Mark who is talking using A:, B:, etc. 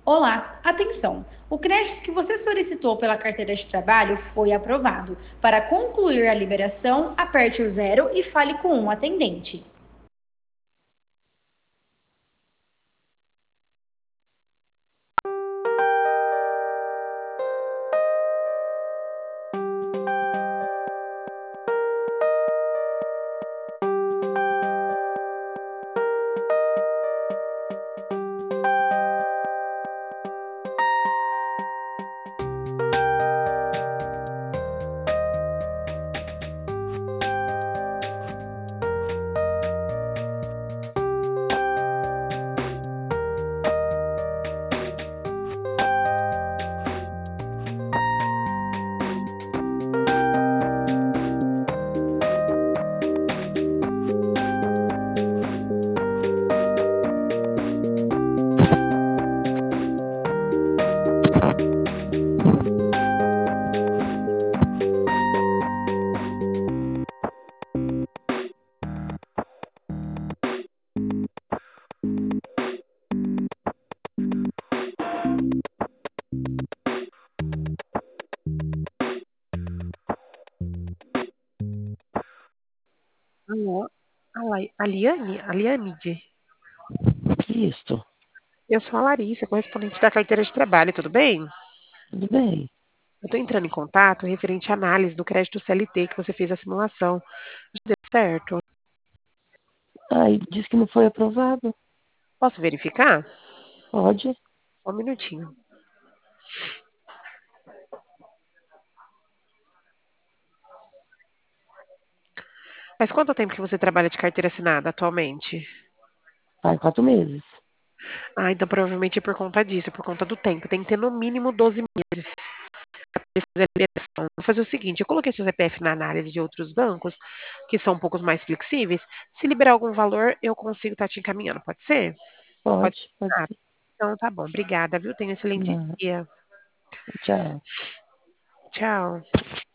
A: Olá, atenção! O crédito que você solicitou pela carteira de trabalho foi aprovado. Para concluir a liberação, aperte o zero e fale com um atendente.
B: Alô? Aliane,
C: Isso,
B: eu sou a Larissa, correspondente da carteira de trabalho, tudo bem?
C: tudo bem.
B: Eu estou entrando em contato referente à análise do crédito CLT que você fez a simulação. Deu certo?
C: Aí diz que não foi aprovado.
B: Posso verificar?
C: Pode.
B: Só um minutinho. Mas quanto tempo que você trabalha de carteira assinada atualmente?
C: Faz 4 meses.
B: Ah, então provavelmente é por conta disso, é por conta do tempo. Tem que ter no mínimo 12 meses para fazer a liberação. Vou fazer o seguinte, eu coloquei seu CPF na análise de outros bancos, que são um pouco mais flexíveis. Se liberar algum valor, eu consigo estar te encaminhando, pode ser? Pode
C: Pode
B: ser.
C: ser.
B: Então tá bom, obrigada, viu? Tenha um excelente
C: Não,
B: dia.
C: tchau.
B: Tchau.